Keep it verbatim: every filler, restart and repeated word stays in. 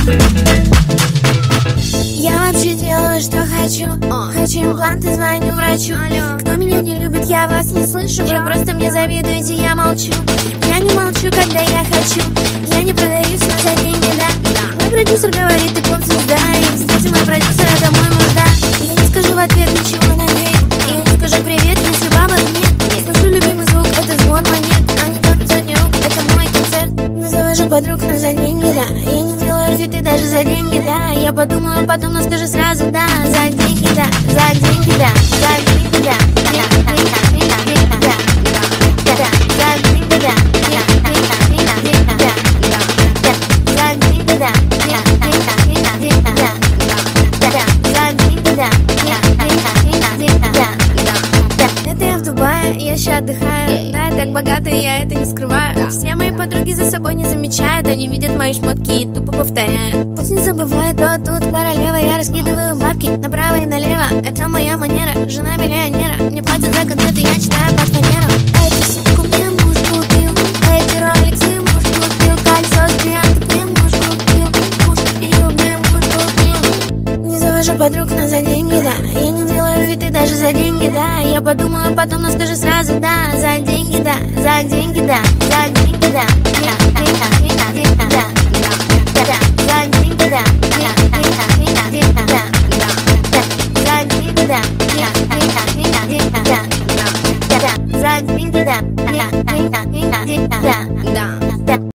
Я вообще делаю, что хочу. Хочу импланты, звоню врачу. Кто меня не любит, я вас не слышу. Вы просто мне завидуете, я молчу. Я не молчу, когда я хочу. Я не продаюсь, но за деньги, да. Мой продюсер говорит, ты поп-звезда. И, кстати, мой продюсер — это мой муж, да. Я не скажу в ответ ничего на дверь. Я не скажу привет, если баба нет. Слышу любимый звук, это звон монет. А не только сотни рук, это мой концерт. Но завожу подруг, но за деньги, да. Я не делаю реквизиты даже за деньги, да. Я подумаю потом, но скажу сразу, да. За деньги, да, за деньги, да, за деньги, да, да, да, да, да, да, да, за деньги, да, да, да, да, да, да, за деньги, да, да, да, да, да, за деньги, да, да, да. Это я в Дубае, я ща отдыхаю. Да, я так богата, я это не скрываю. Все мои подруги за собой не замечают. Они видят мои шмотки и тупо повторяют. Пусть не забывает, то тут королева. Я раскидываю бабки направо и налево. Это моя манера, жена миллионера. Мне платят за концерты, я читаю под фанеру. Эти сумку мне муж купил, эти роликсы муж купил, кольцо с бриллиантом мне муж купил, муж купил, мне муж купил. Не завожу подруг, но за деньги, да. Я не делаю виды даже за деньги, да. Я подумаю потом, но скажу сразу, да. За деньги, да, за деньги, да, за деньги, да, да, да, да.